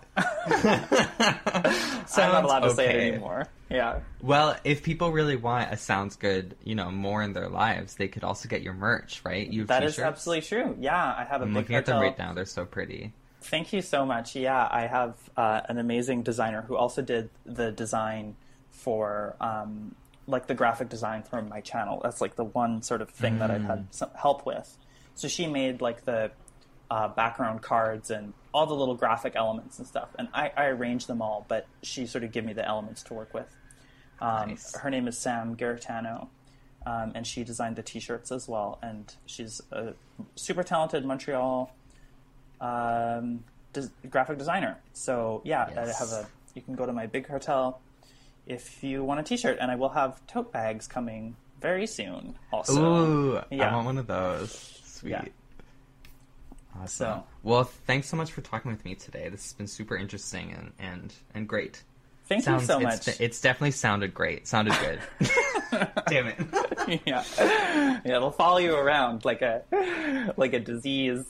I'm not allowed to say okay. it anymore. Yeah. Well, if people really want a sounds good, you know, more in their lives, they could also get your merch, right? You have That t-shirts? is absolutely true. Yeah, I have a I'm big looking at them cartel. right now. They're so pretty. Thank you so much. Yeah, I have uh, an amazing designer who also did the design for, um, like, the graphic design for my channel. That's, like, the one sort of thing mm. that I've had some help with. So she made, like, the uh, background cards and all the little graphic elements and stuff. And I, I arranged them all, but she sort of gave me the elements to work with. Um, Nice. Her name is Sam Garitano, um, and she designed the T-shirts as well. And she's a super talented Montreal um, des- graphic designer. So yeah, Yes. I have a. You can go to my Big Cartel if you want a T-shirt, and I will have tote bags coming very soon. Also, Ooh, yeah. I want one of those. Sweet. Yeah. Awesome. So- Well, thanks so much for talking with me today. This has been super interesting and, and, and great. Thank Sounds, you so it's, much. It's definitely sounded great. Sounded good. Damn it. yeah, yeah, it'll follow you around like a like a disease.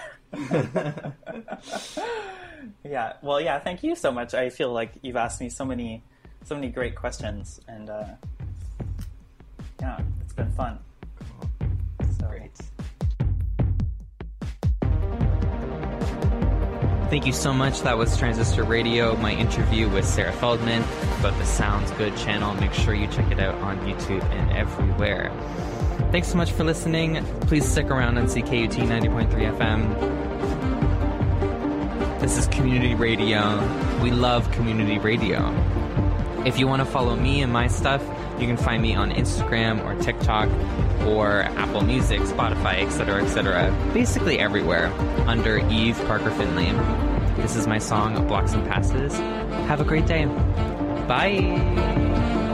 Yeah. Well, yeah. Thank you so much. I feel like you've asked me so many, so many great questions, and uh, yeah, it's been fun. So, Great. Thank you so much. That was Transistor Radio, my interview with Sarah Feldman about the Sounds Good channel. Make sure you check it out on YouTube and everywhere. Thanks so much for listening. Please stick around on C K U T ninety point three F M. This is community radio. We love community radio. If you want to follow me and my stuff, you can find me on Instagram or TikTok or Apple Music, Spotify, et cetera, et cetera. Basically everywhere under Eve Parker Finley. This is my song, Blocks and Passes. Have a great day. Bye.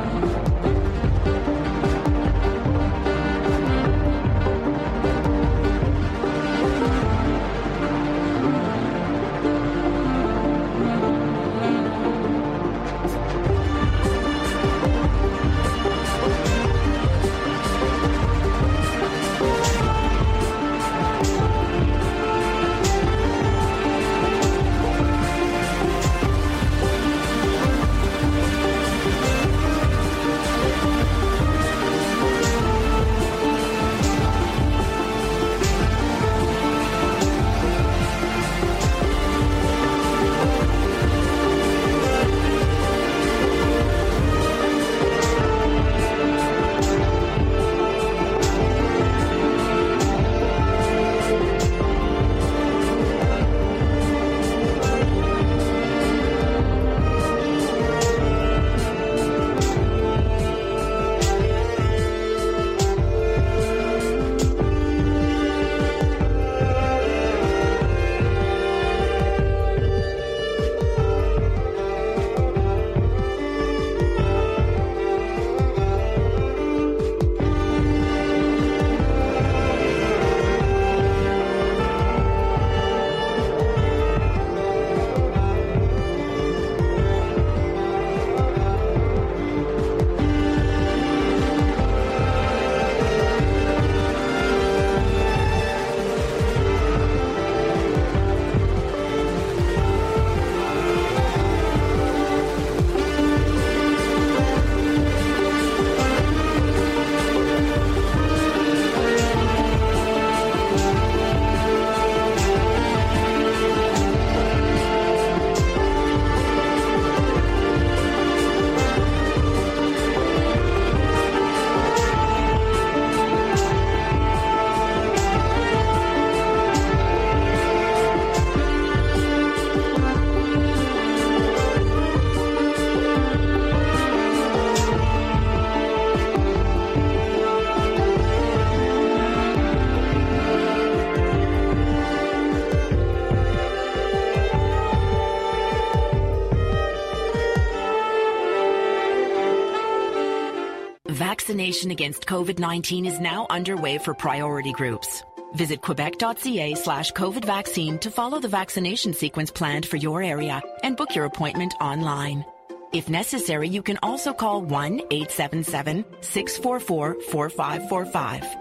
Vaccination against COVID nineteen is now underway for priority groups. Visit quebec.ca slash COVID vaccine to follow the vaccination sequence planned for your area and book your appointment online. If necessary, you can also call one eight seven seven, six four four, four five four five.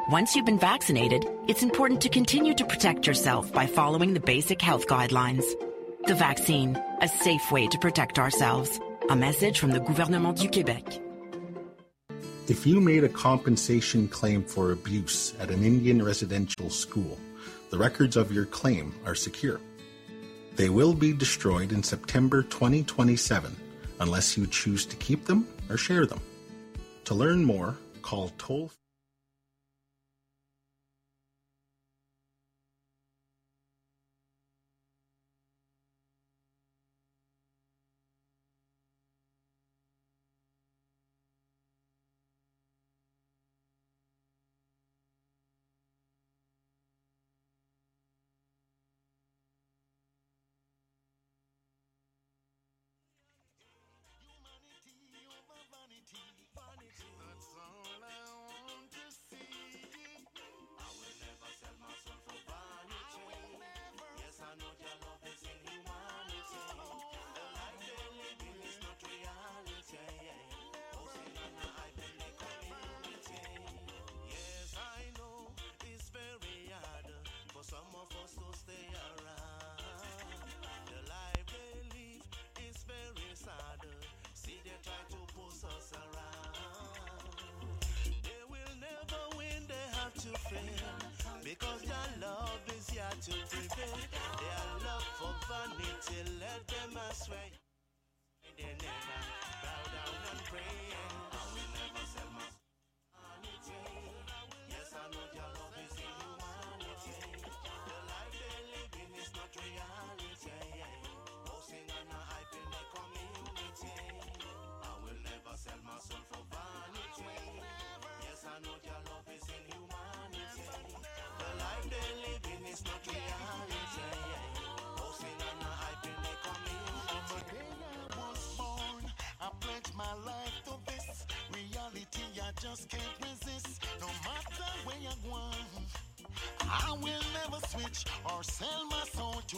Once you've been vaccinated, it's important to continue to protect yourself by following the basic health guidelines. The vaccine, a safe way to protect ourselves. A message from the Gouvernement du Québec. If you made a compensation claim for abuse at an Indian residential school, the records of your claim are secure. They will be destroyed in September twenty twenty-seven unless you choose to keep them or share them. To learn more, call toll because their love is here to prevail. Their love for vanity led them astray. They never bow down and pray. I will never sell my vanity. Yes, I know their love is in humanity. The life they live in is not reality. Posting on a hype in the community. I will never sell my soul for vanity. Yes, I know their love is in humanity. The life they live in is not reality. Posting on a hype in the community. From the day I was born, I pledged my life to this. Reality I just can't resist. No matter where you're going, I will never switch or sell my soul to